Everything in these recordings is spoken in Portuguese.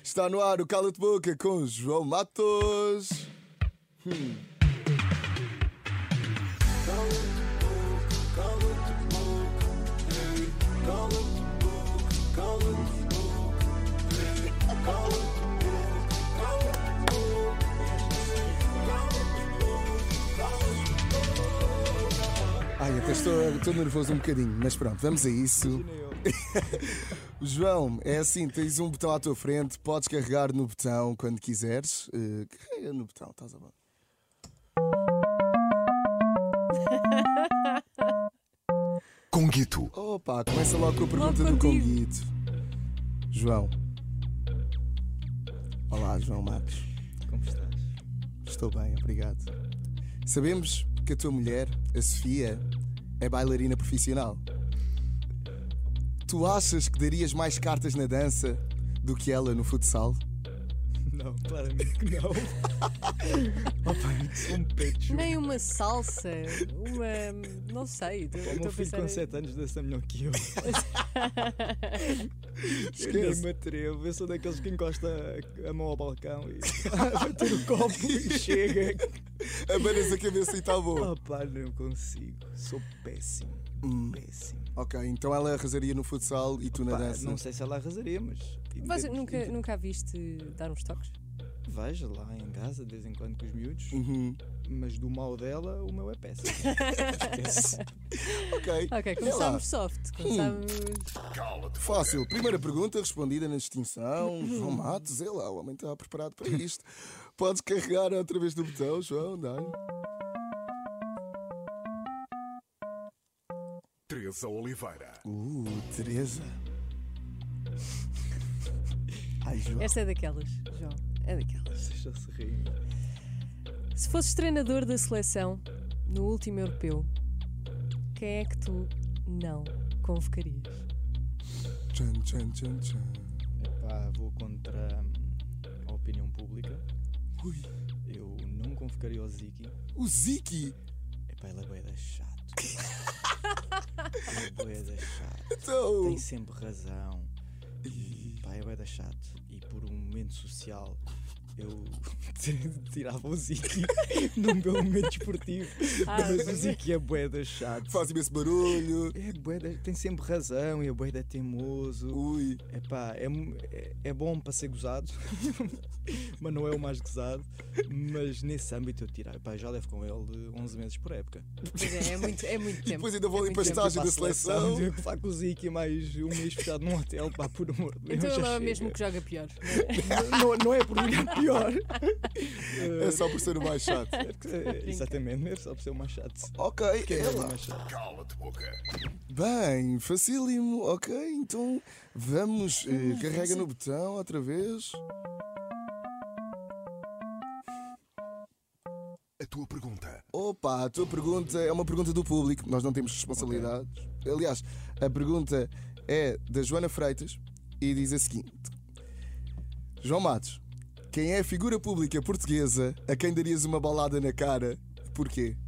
Está no ar o Cala-te Boca com João Matos. Ai, até estou nervoso um bocadinho, mas pronto, vamos a isso. João, é assim, tens um botão à tua frente, podes carregar no botão quando quiseres. Carrega no botão, estás a bom. Conguito. Opa, começa logo com a pergunta Logo do contigo. Conguito. João. Olá, João Matos. Como estás? Estou bem, obrigado. Sabemos que a tua mulher, a Sofia, é bailarina profissional. Tu achas que darias mais cartas na dança do que ela no futsal? Não, claramente que não. Opa, sou um pecho. Nem uma salsa, não sei. O meu filho com 7 anos dança melhor que eu. Eu Esquece. nem me atrevo. Eu sou daqueles que encosta a mão ao balcão e vai ter o copo e chega. Abanas a cabeça e está bom. Opa, não consigo. Sou péssimo. Péssimo. Ok, então ela arrasaria no futsal e tu na Pá, dança. não sei se ela arrasaria, mas. Mas nunca a viste dar uns toques? Vejo lá em casa, de vez em quando com os miúdos, Mas do mal dela, o meu é péssimo. Esquece. ok. Ok, Vê lá. começámos soft. Começámos. Fácil. Primeira pergunta respondida na distinção. João Matos, é lá, o homem está preparado para isto. Podes carregar outra vez no botão, João, dá-lhe. Teresa Oliveira. Teresa. Ai, João. Esta é daquelas, João. É daquelas. Vocês já se riem. Se fosses treinador da seleção no último europeu, quem é que tu não convocarias? Tchan, tchan, tchan, tchan. Epá, vou contra a opinião pública. Ui. Eu não convocaria o Ziki. O Ziki. Epá, ele é bué da chato. Ele é bué da chato. Então. Tem sempre razão. Pá, é bué da chato. E por um momento social eu tirava o Ziki no meu momento esportivo. Mas o Ziki é bué da chato. Faz imenso barulho. É bué da, tem sempre razão e é bué da teimoso. Ui. Epá, é bom para ser gozado, mas não é o mais gozado. Mas nesse âmbito eu tirei. Epá, já levo com ele 11 meses por época. Pois é muito tempo. Depois ainda vou É ali para a muito tempo. estágio da seleção. Tive que falar com o Ziki mais um mês fechado num hotel, pá, por amor de Deus. Então já ele é chega. mesmo que joga pior. Não é por jogar pior. É só por ser o mais chato. Exatamente, é só por ser o mais chato. Ok, Que é é o lá. mais chato. Cala-te boca. Bem, facílimo. Ok, então vamos. Carrega no botão outra vez. A tua pergunta. Opa, a tua pergunta é uma pergunta do público. Nós não temos responsabilidades. Aliás, a pergunta é da Joana Freitas e diz a seguinte: João Matos, quem é a figura pública portuguesa a quem darias uma balada na cara? Porquê?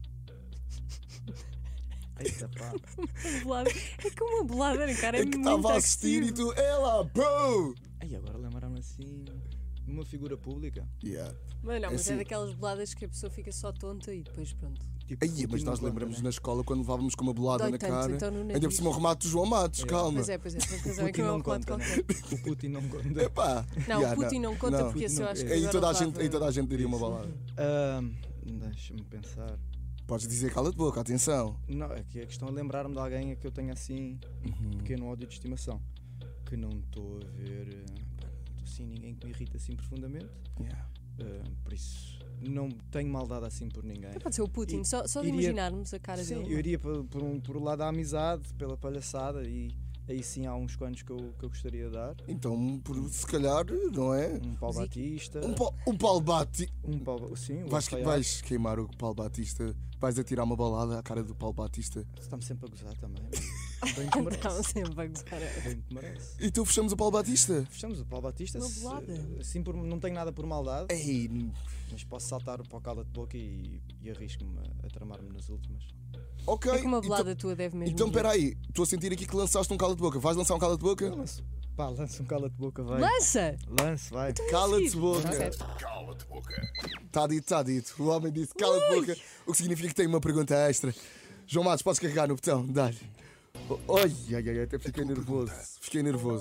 Eita, pá. Bolada. É que uma bolada na cara é É que muito estava a assistir e agressivo. tu, ela, pô! Ai, agora lembraram-me assim de uma figura pública. Yeah. Mas não, mas assim. é daquelas boladas que a pessoa fica só tonta e depois pronto. Tipo, Aí, mas nós Putin lembramos né? na escola quando levávamos com uma bolada Dói na tanto, cara. então no nariz. Ainda por cima o remate do João Matos, calma. Pois é, tens razão. É que Putin não é um não remate conta, né? qualquer. O Putin não conta. Epá, Não, yeah, o Putin não conta não. porque esse eu acho que Aí agora toda, a levava- gente, aí toda a gente daria uma Isso. balada. Deixa-me pensar. Podes dizer cala de boca, atenção. Não, é que a questão é lembrar-me de alguém a que eu tenho assim um pequeno ódio de estimação. Que não estou a ver. Não estou assim ninguém que me irrita assim profundamente. Yeah. Por isso não tenho maldade assim por ninguém. Pode ser o Putin, só de iria- imaginarmos a cara Sim, dele. eu iria por o lado da amizade, pela palhaçada e aí sim há uns quantos que eu gostaria de dar. Então, se calhar, não é? Um Paulo Ziki. Batista. Um Paulo Batista. Um Paulo. Sim, o Vais, Alfaiate. vais queimar o Paulo Batista. Vais atirar uma balada à cara do Paulo Batista. Está-me sempre a gozar também. Bem que Estava merece. sempre a gozar. Bem que merece. E tu fechamos o Paulo Batista? Fechamos o Paulo Batista. Uma bolada. Assim, não tenho nada por maldade, Ei, mas posso saltar para o cala de boca e arrisco-me a tramar-me nas últimas. ok. É que uma bolada tua deve mesmo. Então, ir. espera aí. Estou a sentir aqui que lançaste um cala de boca. Vais lançar um cala de boca? Eu lanço. Pá, lança um cala-te-boca, vai. Lança! Lance, vai. Cala-te boca. Certo. Cala-te boca. Está dito, está dito. O homem disse cala-te boca, o que significa que tem uma pergunta extra. João Matos, podes carregar no botão, dá-lhe. Oi, ai, ai, até fiquei nervoso. Fiquei nervoso.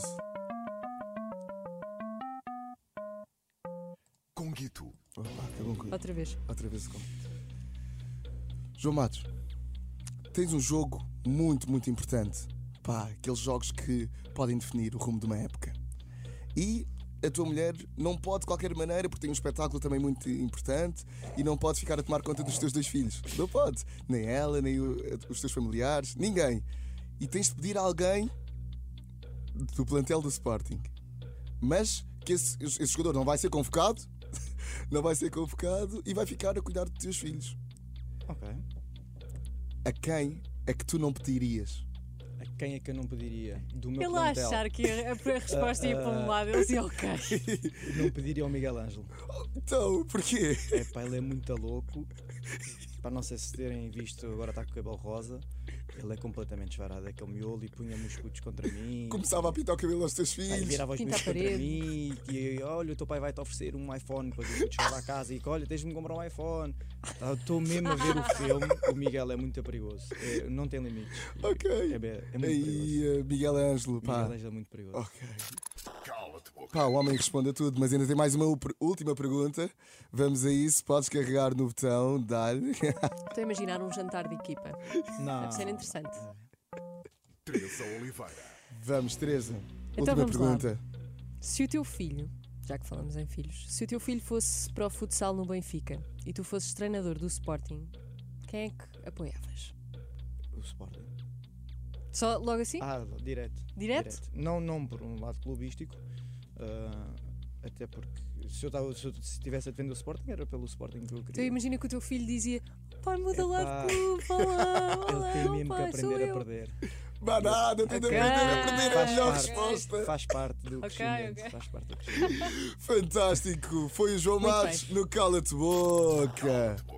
Conguito. Opa, acabou com Outra vez. outra vez com. João Matos, tens um jogo muito, muito importante. Pá, aqueles jogos que podem definir o rumo de uma época. E a tua mulher não pode de qualquer maneira, porque tem um espetáculo também muito importante, e não pode ficar a tomar conta dos teus 2 filhos. Não pode. Nem ela, nem os teus familiares, ninguém. E tens de pedir a alguém do plantel do Sporting. Mas que esse jogador não vai ser convocado, não vai ser convocado e vai ficar a cuidar dos teus filhos. Ok. A quem é que tu não pedirias? A quem é que eu não pediria? Do meu Ele a plantel. achar que a resposta ia para um lado, ele dizia ok. Não pediria ao Miguel Ângelo. Então, porquê? É pá, ele é muito louco. Pá, não sei se terem visto, agora está com o cabelo rosa. Ele é completamente esvarado, aquele miolo, e punha-me os putos contra mim. Começava a pintar o cabelo aos teus Aí filhos. virava os Pinta meus a contra parede. mim e olha, o teu pai vai-te oferecer um iPhone para tu chegar à casa e olha, tens de me comprar um iPhone. Estou mesmo a ver o filme. O Miguel é muito perigoso. Não tem limites. Ok. É muito perigoso. Aí, Miguel Ângelo, pá. Miguel Ângelo é muito perigoso. Ok. Cala-te boca. Pá, o homem responde a tudo, mas ainda tem mais uma última pergunta. Vamos a isso. Podes carregar no botão, dar-lhe. Estou a imaginar um jantar de equipa. Não. Deve ser interessante. Teresa Oliveira. Vamos, Teresa. Então Última vamos lá. pergunta. Se o teu filho, já que falamos em filhos, se o teu filho fosse para o futsal no Benfica e tu fosses treinador do Sporting, quem é que apoiavas? O Sporting. Só logo assim? Direto. Direto? Não por um lado clubístico. Até porque se eu estivesse a defender o Sporting, era pelo Sporting que eu Então queria. imagina que o teu filho dizia: pai, muda lá Epá, de clube, vá lá, vá Ele lá, tem ó mesmo que pai, sou aprender a eu." perder. Mas nada, tem de Ok. aprender a perder. É a melhor parte, resposta. faz parte do Ok, crescimento. ok. Faz parte do crescimento. Fantástico. Foi o João Muito Matos bem. no Cala-te Boca.